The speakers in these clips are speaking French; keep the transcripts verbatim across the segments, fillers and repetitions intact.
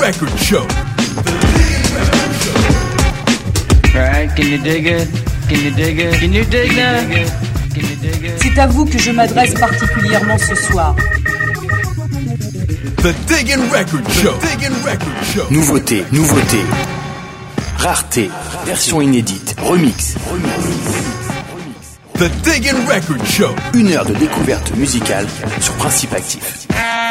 Record Show. Alright, can you dig it? Can you dig it? Can you dig that? Can you dig it? C'est à vous que je m'adresse particulièrement ce soir. The Diggin' Record Show. The Diggin' Record Show. Nouveauté, nouveauté. Rareté, version inédite, remix. The Diggin' Record Show. Une heure de découverte musicale sur Principe Actif.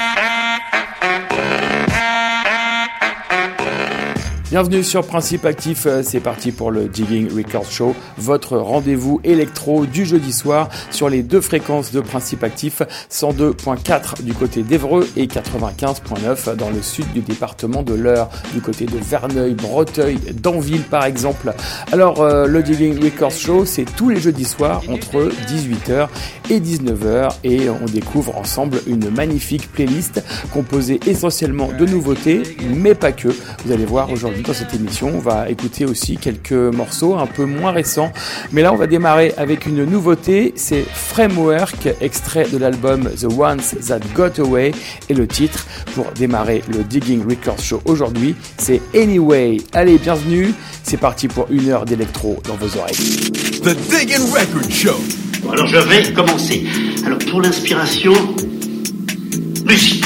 Bienvenue sur Principe Actif, c'est parti pour le Digging Record Show, votre rendez-vous électro du jeudi soir sur les deux fréquences de Principe Actif, cent deux virgule quatre du côté d'Évreux et quatre-vingt-quinze virgule neuf dans le sud du département de l'Eure, du côté de Verneuil, Breteuil, d'Anville par exemple. Alors euh, le Digging Record Show, c'est tous les jeudis soirs entre dix-huit heures et dix-neuf heures et on découvre ensemble une magnifique playlist composée essentiellement de nouveautés, mais pas que. Vous allez voir aujourd'hui dans cette émission, on va écouter aussi quelques morceaux un peu moins récents, mais là on va démarrer avec une nouveauté, c'est Framework, extrait de l'album The Ones That Got Away, et le titre pour démarrer le Digging Record Show aujourd'hui, c'est Anyway. Allez, bienvenue, c'est parti pour une heure d'électro dans vos oreilles. The Diggin' Record Show. Bon, alors je vais commencer. Alors pour l'inspiration, musique.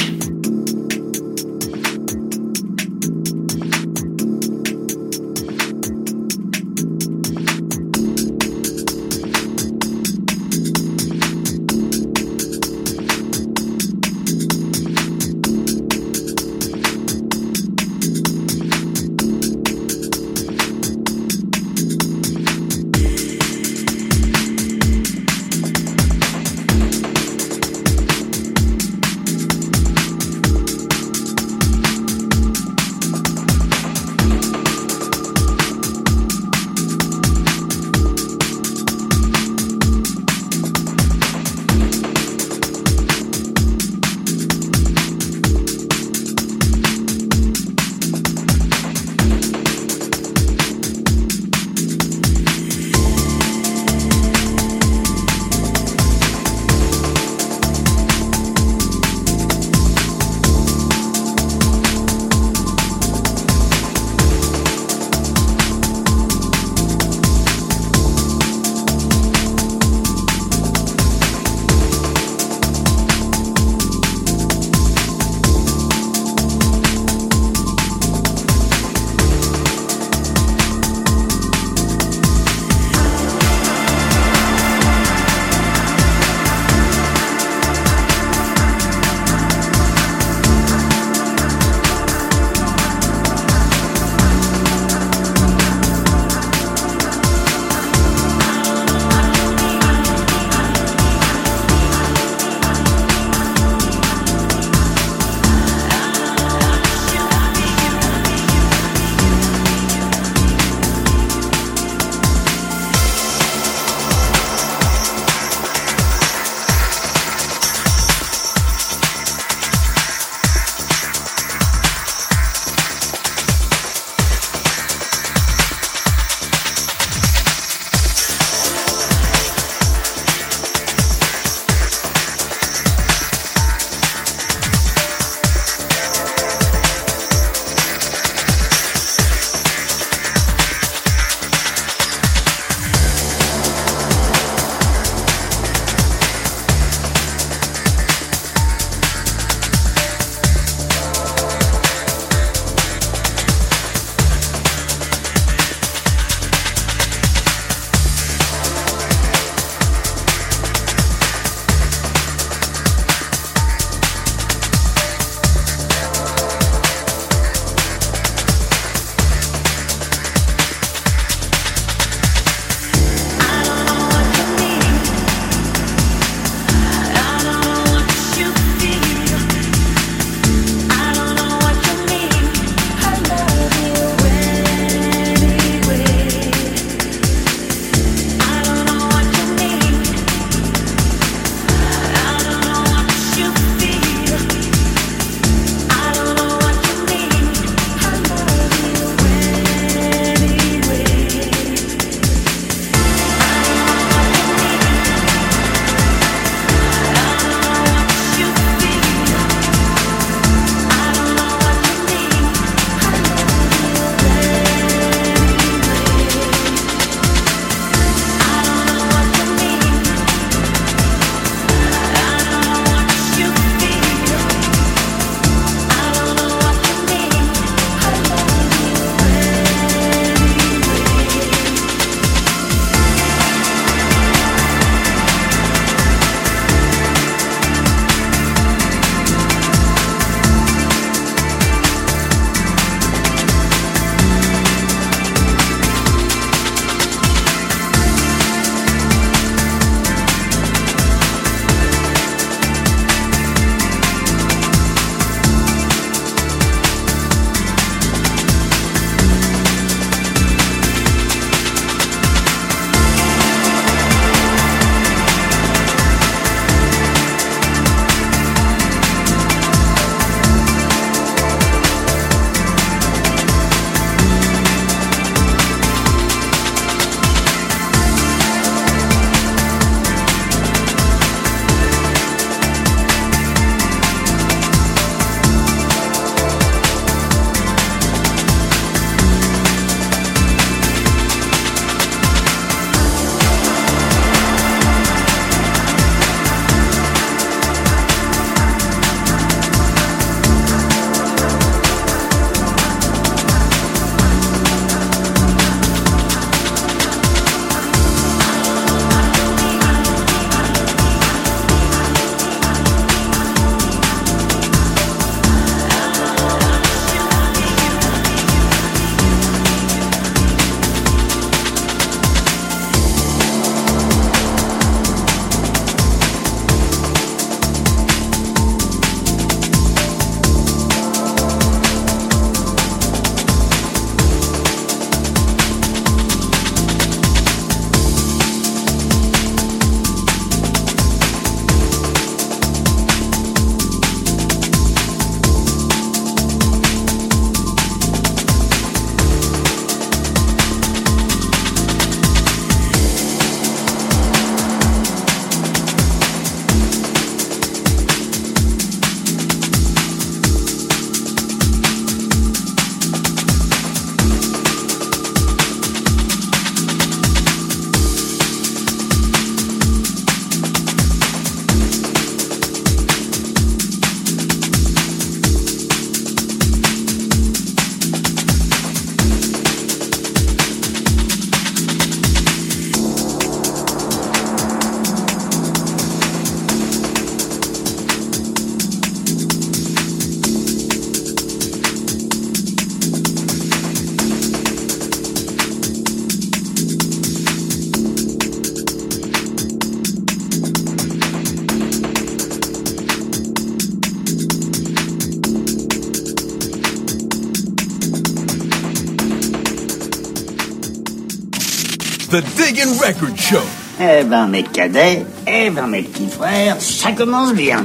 The Diggin' Record Show. Eh ben, mes cadets, eh ben, mes petits frères, ça commence bien.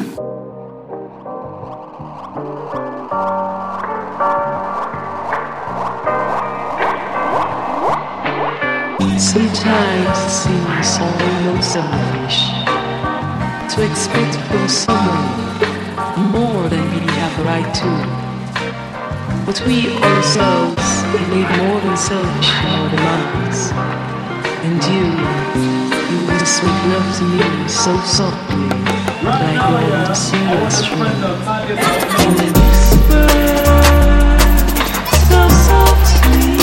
Sometimes it seems almost selfish to expect from someone more than we have a right to. But we ourselves have made more than selfish in our demands. And you, you will just make love to me so softly that I go to see your stream. And then whisper so softly.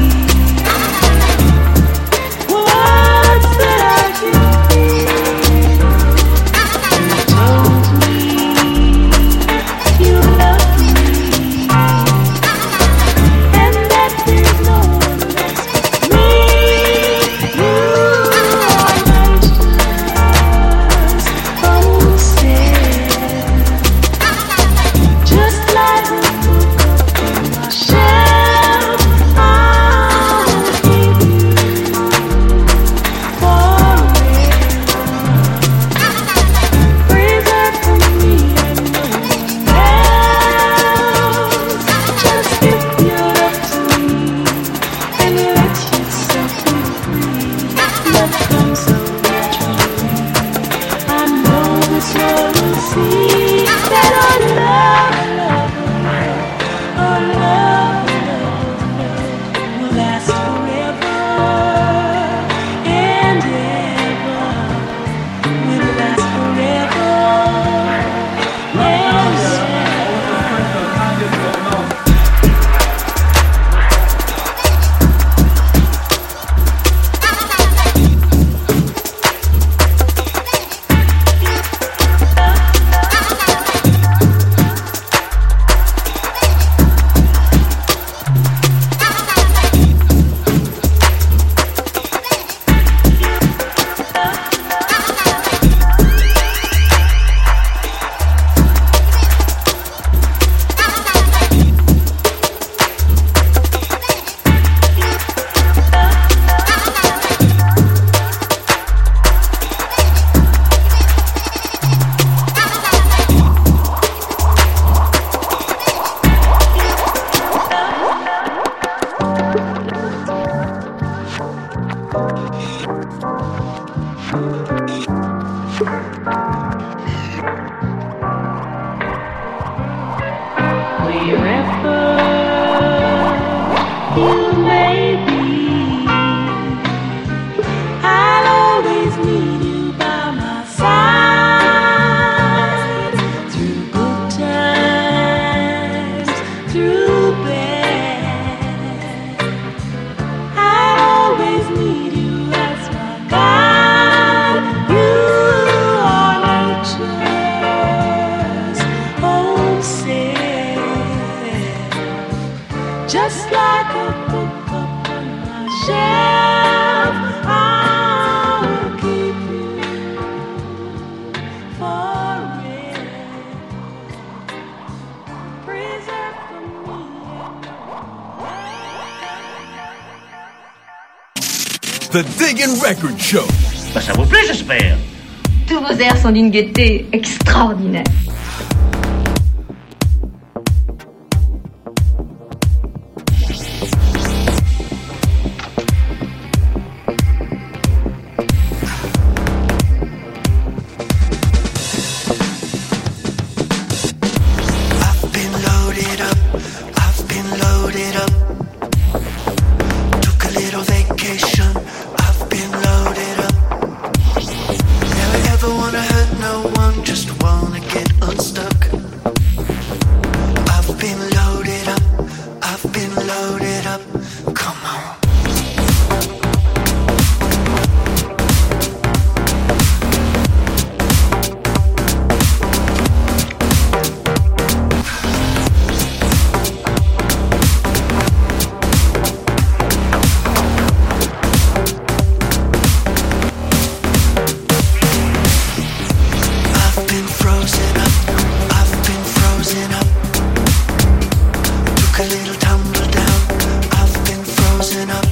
The Diggin' Record Show. Bah, ça vous plaît, j'espère. Tous vos airs sont d'une gaieté extraordinaire. A little tumble down, I've been frozen up.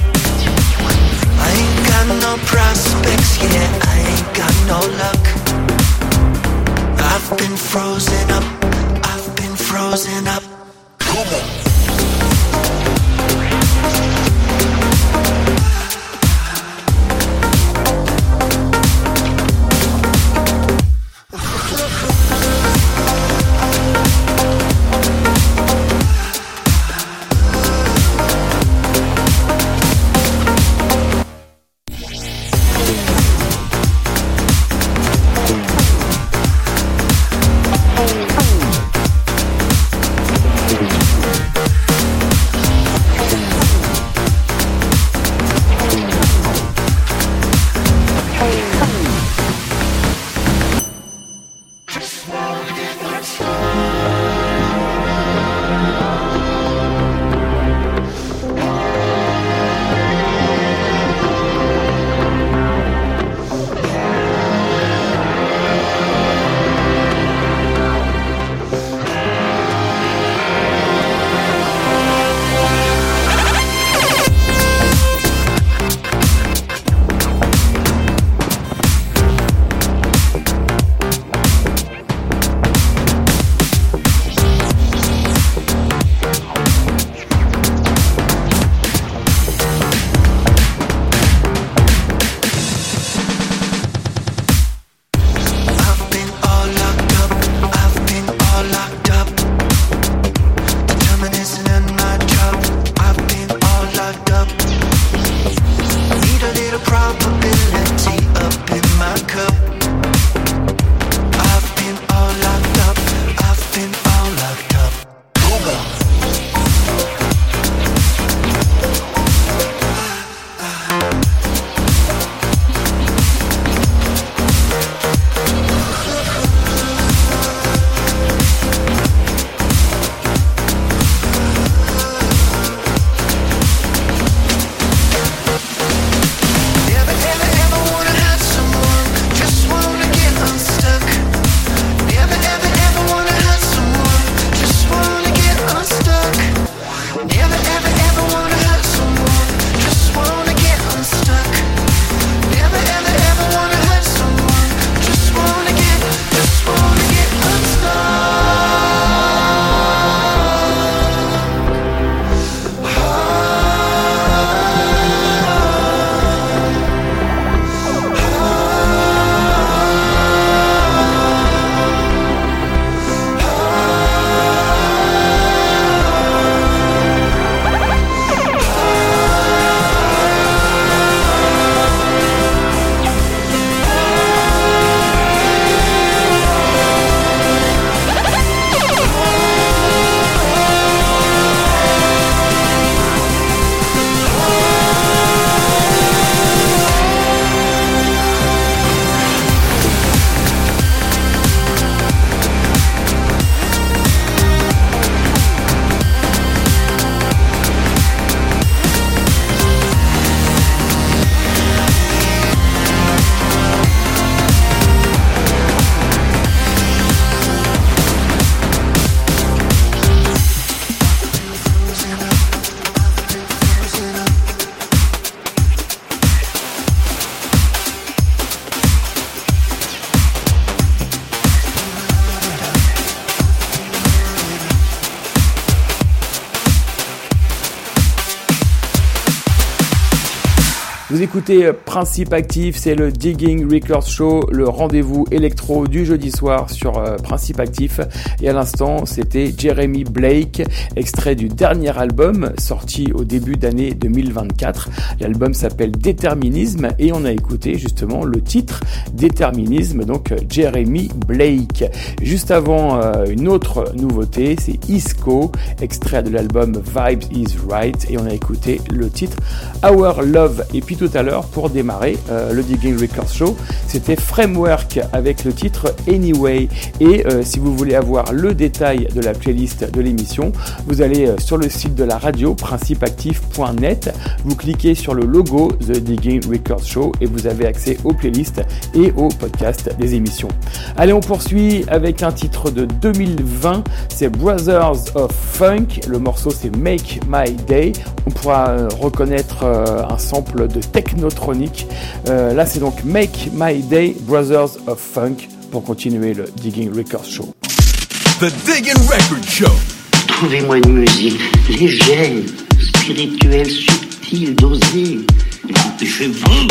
Vous écoutez Principe Actif, c'est le Digging Records Show, le rendez-vous électro du jeudi soir sur euh, Principe Actif. Et à l'instant, c'était Jeremy Blake, extrait du dernier album sorti au début d'année deux mille vingt-quatre. L'album s'appelle Déterminisme et on a écouté justement le titre Déterminisme, donc Jeremy Blake. Juste avant, euh, une autre nouveauté, c'est Isco, extrait de l'album Vibes is Right, et on a écouté le titre Our Love. Et puis tout à l'heure, pour démarrer euh, le Digging Records Show, c'était Framework avec le titre Anyway. Et euh, si vous voulez avoir le détail de la playlist de l'émission, vous allez euh, sur le site de la radio principe actif point net, vous cliquez sur le logo The Digging Records Show et vous avez accès aux playlists et aux podcasts des émissions. Allez, on poursuit avec un titre de deux mille vingt, c'est Brothers of Funk, le morceau c'est Make My Day. On pourra euh, reconnaître euh, un sample de technotronique. Euh, là c'est donc Make My Day, Brothers of Funk, pour continuer le Digging Records Show. The Digging Record Show. Trouvez-moi une musique légère, spirituelle, subtile, dosée. Dépêchez-vous.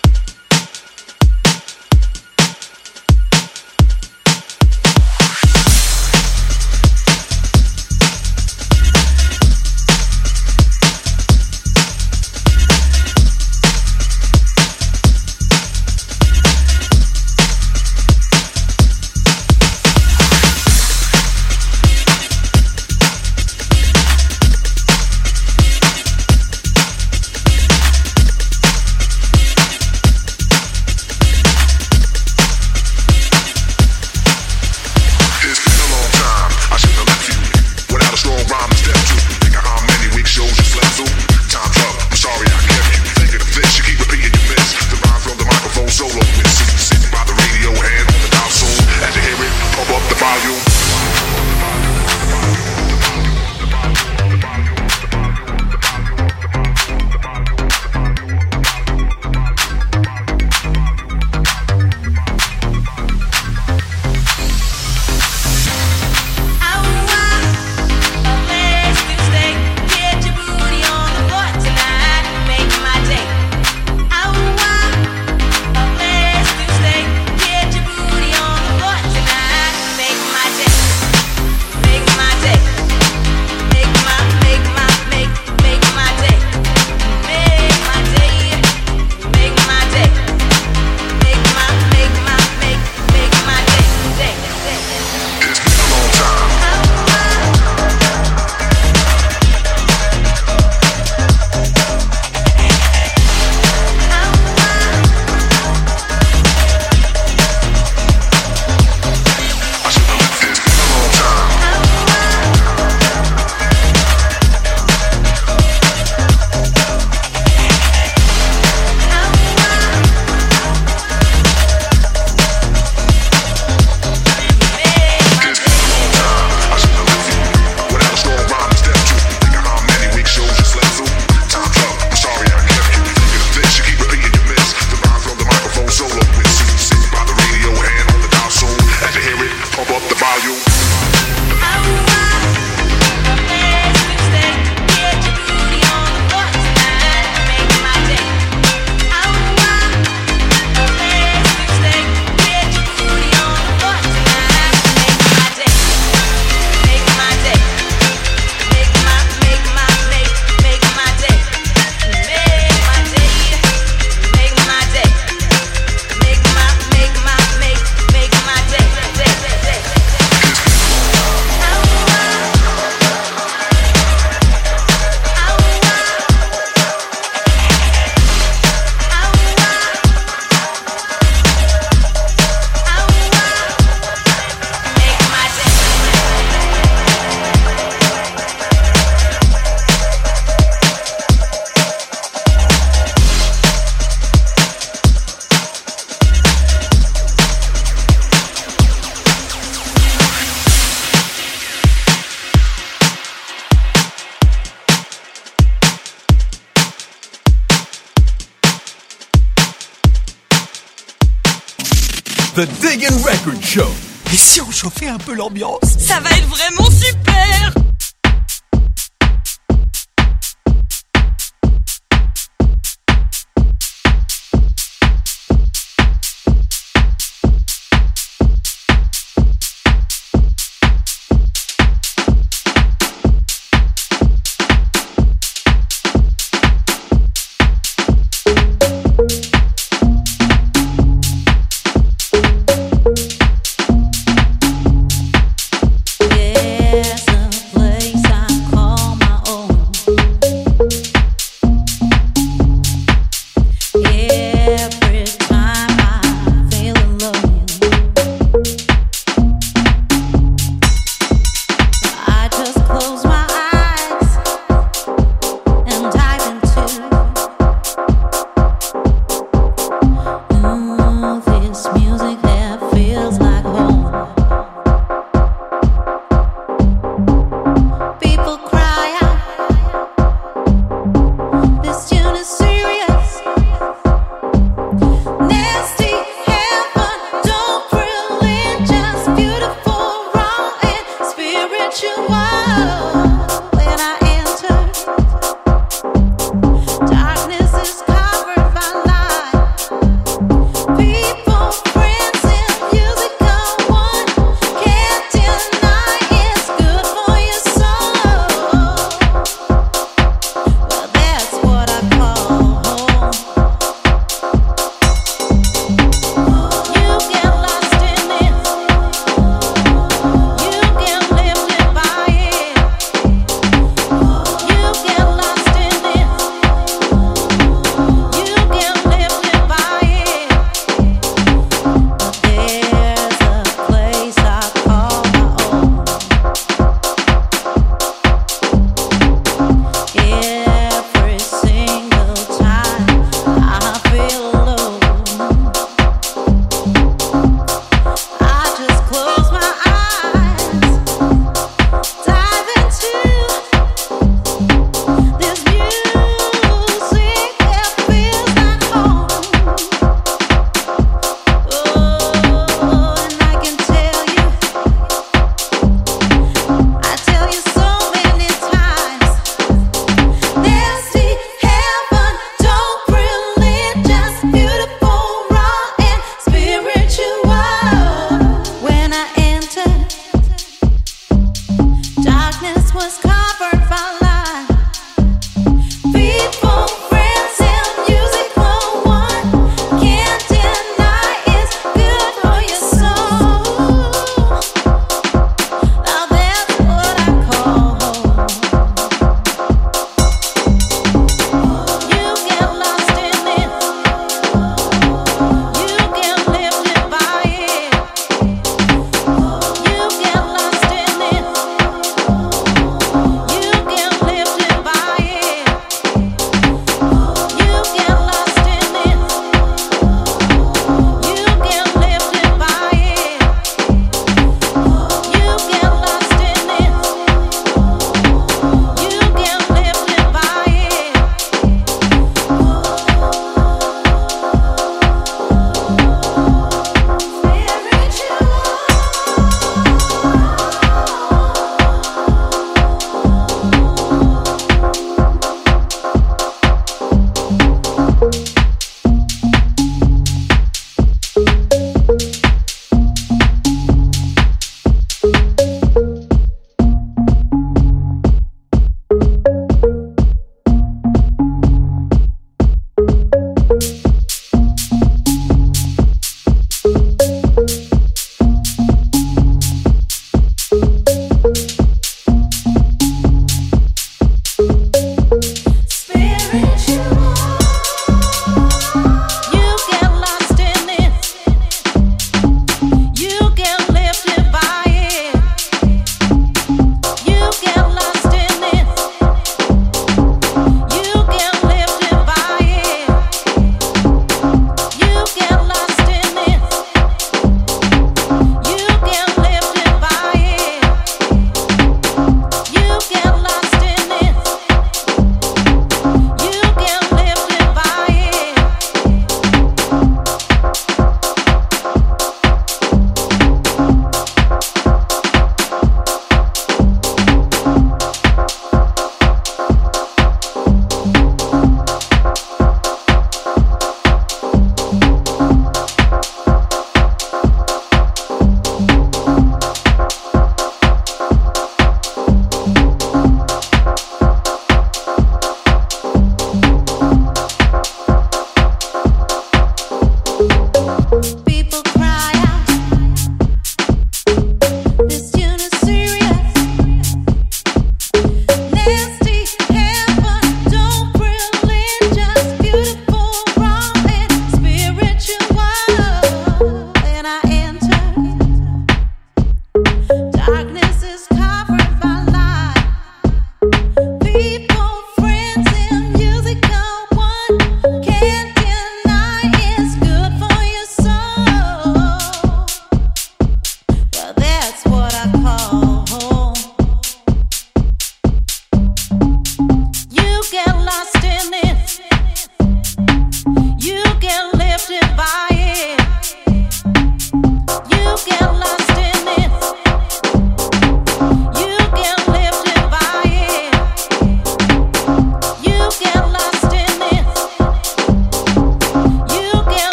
The Diggin' Record Show. Et si on chauffait un peu l'ambiance? Ça va être vraiment super!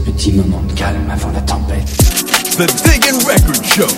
Petit moment de calme avant la tempête. The Diggin' Record Show.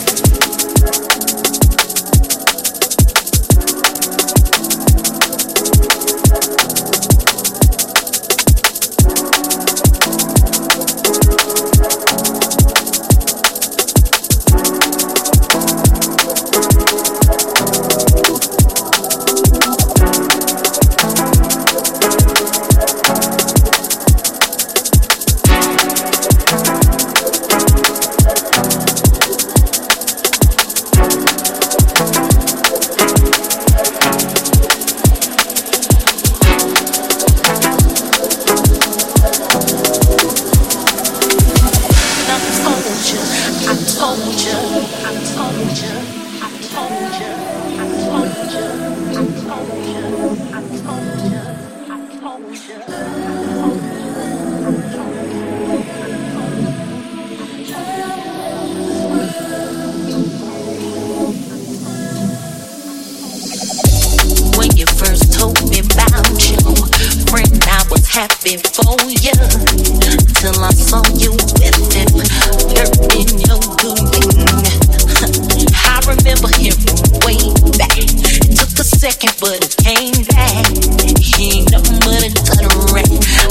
But it came back. He ain't nothing but a gutter rat.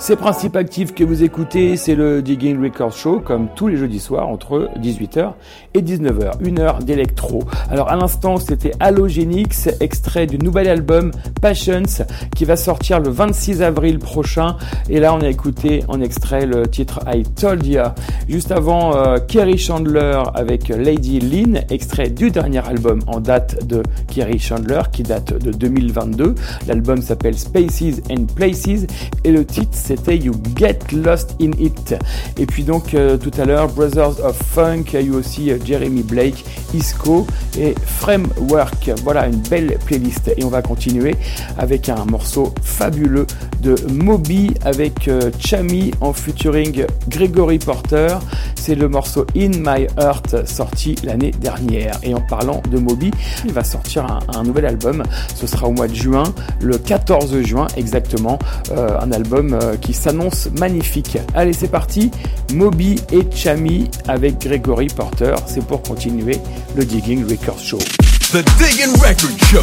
C'est Principe Actif que vous écoutez, c'est le Digging Records Show, comme tous les jeudis soirs, entre dix-huit heures et dix-neuf heures, une heure d'électro. Alors à l'instant, c'était Halogenix, extrait du nouvel album Passions, qui va sortir le vingt-six avril prochain, et là on a écouté en extrait le titre I Told Ya. Juste avant, euh, Kerry Chandler avec Lady Lynn, extrait du dernier album en date de Kerry Chandler, qui date de deux mille vingt-deux. L'album s'appelle Spaces and Places, et le titre c'est c'était You Get Lost in It. Et puis donc euh, tout à l'heure Brothers of Funk, il y a eu aussi euh, Jeremy Blake, Isco et Framework. Voilà une belle playlist, et on va continuer avec un morceau fabuleux de Moby avec euh, Chami en featuring Gregory Porter. C'est le morceau In My Heart, sorti l'année dernière. Et en parlant de Moby, il va sortir un, un nouvel album, ce sera au mois de juin, le quatorze juin exactement, euh, un album euh, qui s'annonce magnifique. Allez, c'est parti, Moby et Chami avec Gregory Porter, c'est pour continuer le Digging Records Show. The Digging Records Show.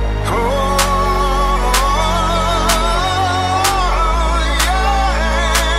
Oh, yeah.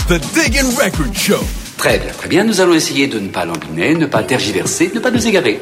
The Diggin' Record Show. Très bien, très bien. Nous allons essayer de ne pas lambiner, ne pas tergiverser, ne pas nous égarer.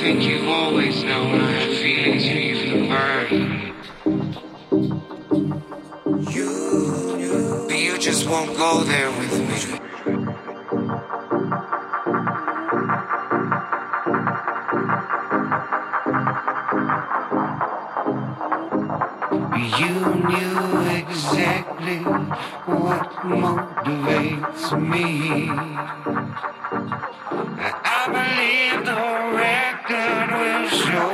think you've always known I have feelings for you from birth. You, you, but you just won't go there with me. You knew exactly what motivates me. I believe the record will show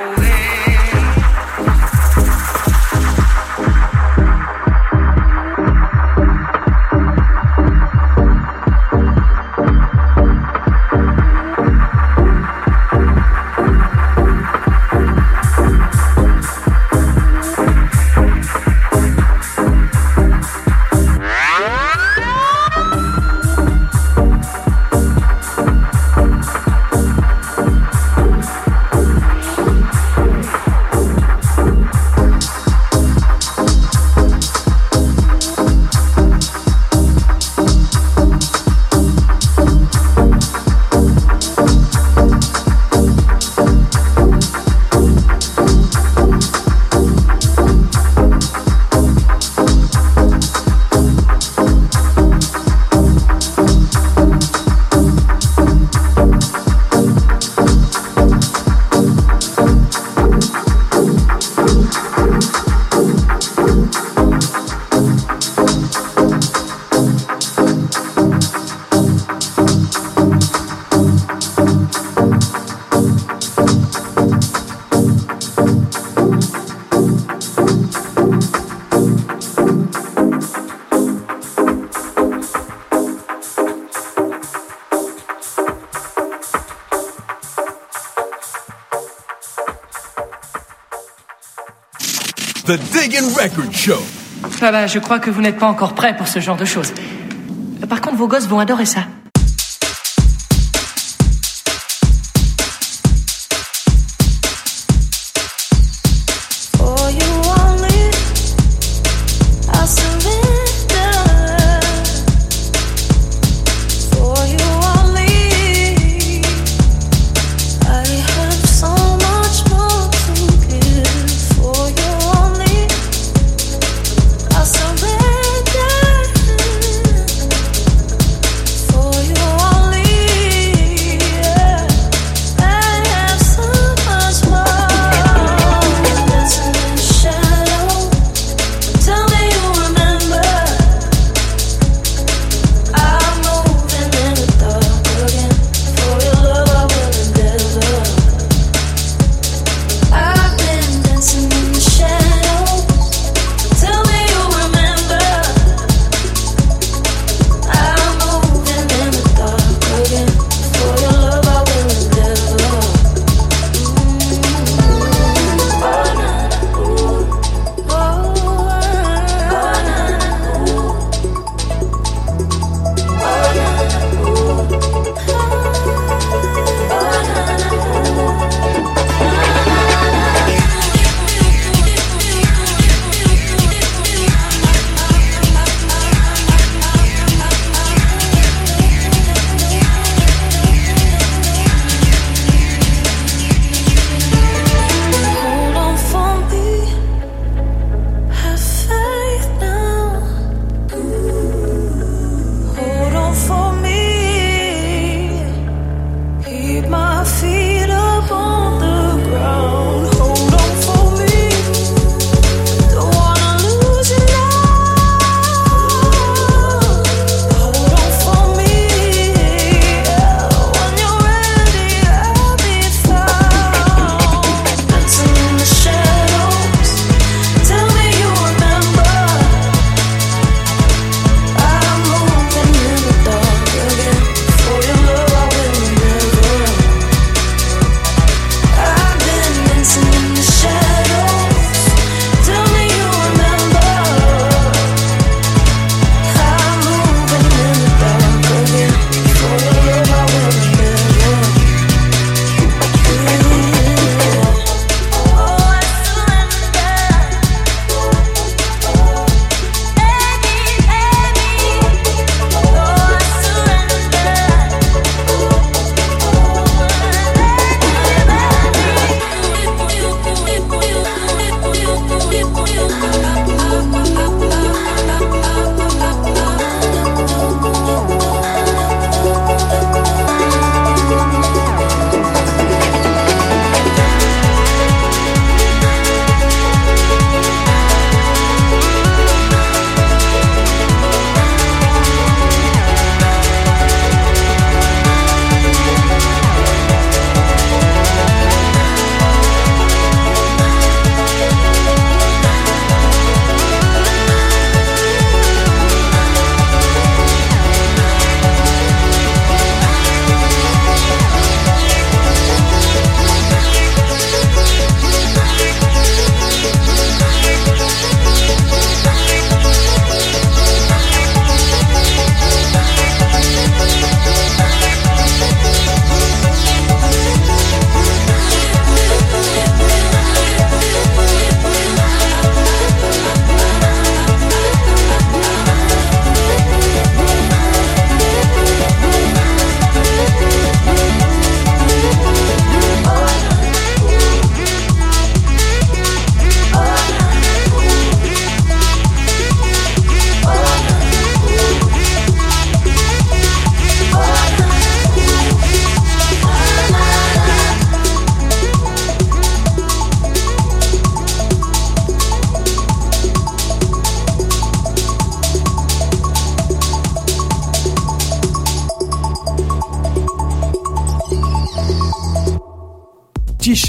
The Diggin' Record Show. Ah bah, je crois que vous n'êtes pas encore prêts pour ce genre de choses. Par contre, vos gosses vont adorer ça. For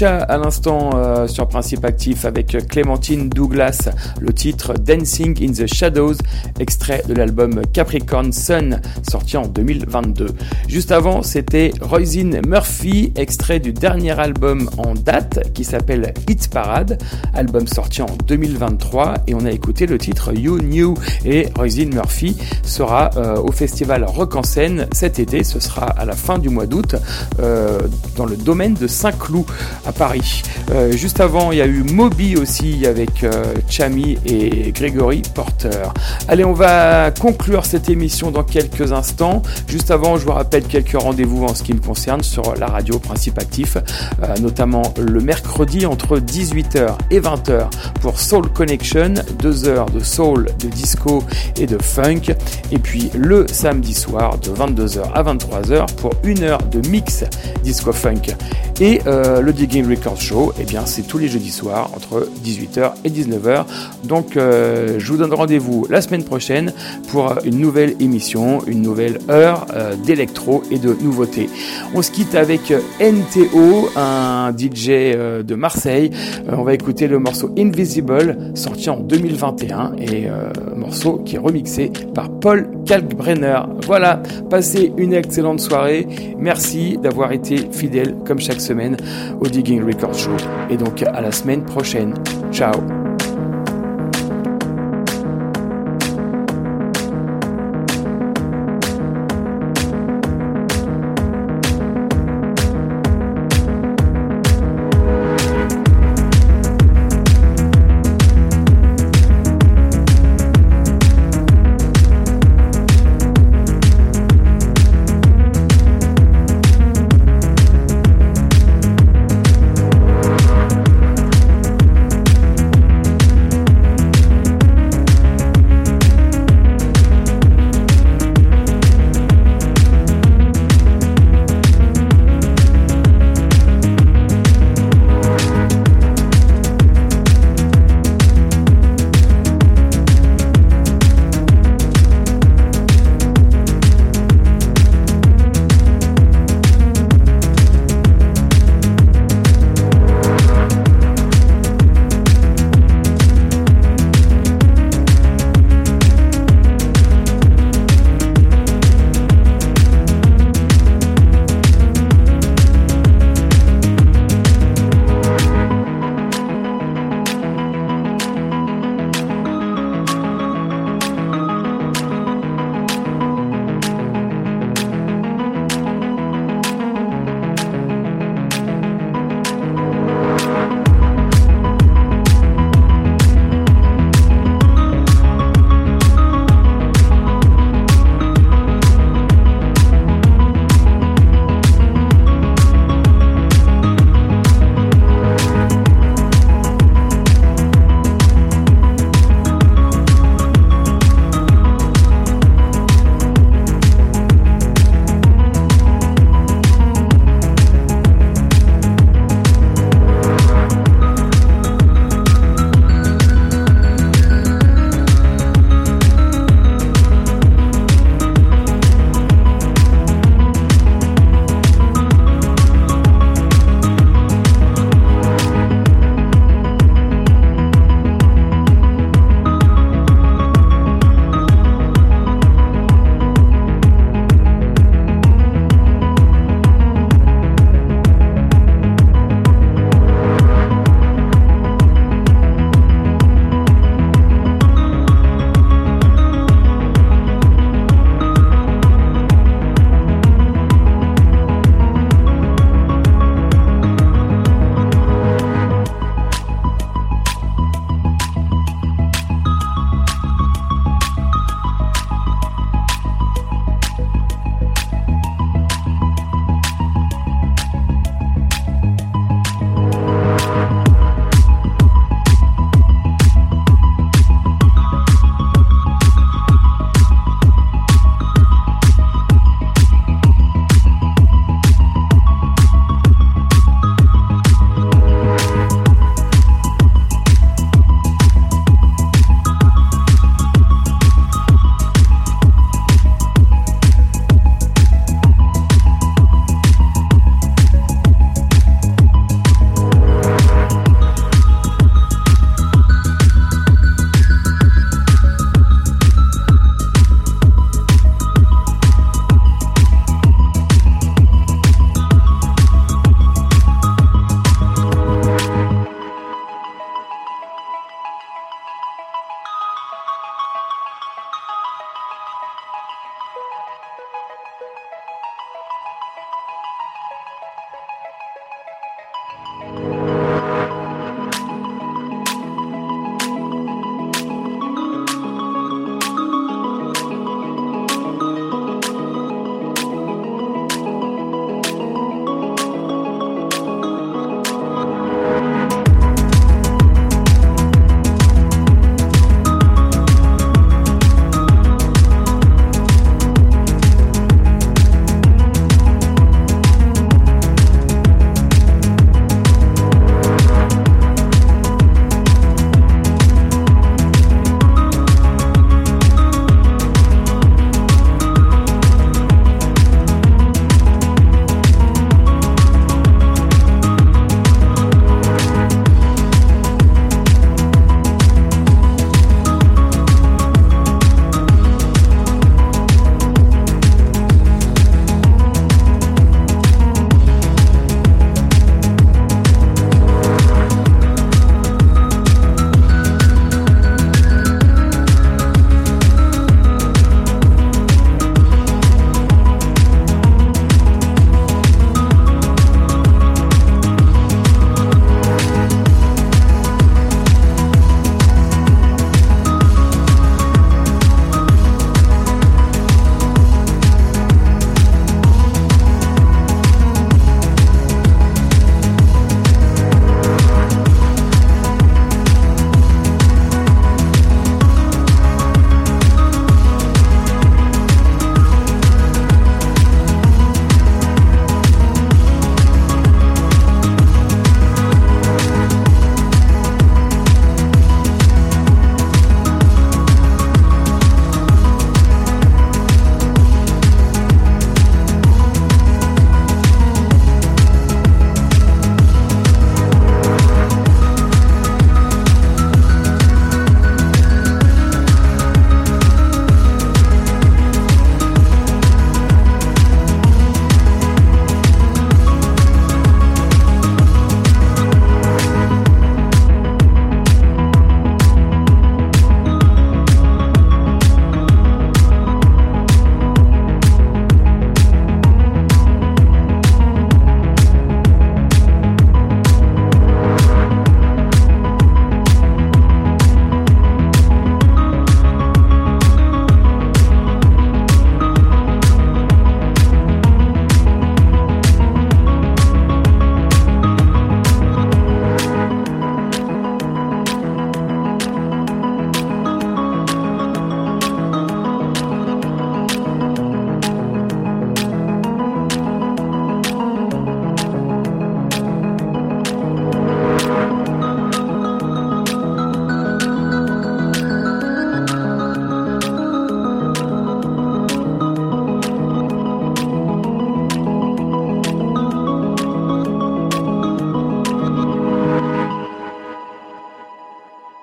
Kesha à l'instant euh, sur Principe Actif avec Clémentine Douglas, le titre Dancing in the Shadows, extrait de l'album Capricorn Sun, sorti en deux mille vingt-deux. Juste avant, c'était Roisin Murphy, extrait du dernier album en date qui s'appelle Hit Parade, album sorti en deux mille vingt-trois, et on a écouté le titre You Knew. Et Roisin Murphy sera euh, au festival Rock en Seine cet été, ce sera à la fin du mois d'août euh, dans le domaine de Saint-Cloud à Paris. Euh, juste avant, il y a eu Moby aussi avec euh, Chami et Gregory Porter. Allez, on va conclure cette émission dans quelques instants. Juste avant, je vous rappelle quelques rendez-vous en ce qui me concerne sur la radio Principe Actif, euh, notamment le mercredi entre dix-huit heures et vingt heures pour Soul Connection, deux heures de soul, de disco et de funk, et puis le samedi soir de vingt-deux heures à vingt-trois heures pour une heure de mix disco funk. Et euh, le Digging Records Show, eh bien c'est tous les jeudis soirs entre dix-huit heures et dix-neuf heures. Donc euh, je vous donne rendez-vous la semaine prochaine pour une nouvelle émission, une nouvelle heure euh, d'électro et de nouveautés. On se quitte avec N T O, un D J euh, de Marseille. Euh, on va écouter le morceau Invisible, sorti en deux mille vingt et un, et euh, morceau qui est remixé par Paul Kalkbrenner. Voilà, passez une excellente soirée. Merci d'avoir été fidèle comme chaque semaine au Digging Records Show. Et donc à la semaine prochaine. Ciao.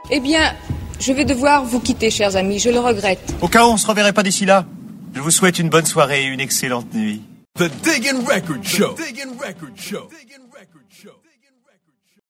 Eh bien, je vais devoir vous quitter, chers amis, je le regrette. Au cas où on se reverrait pas d'ici là, je vous souhaite une bonne soirée et une excellente nuit. The Diggin' Record Show. The Diggin' Record Show.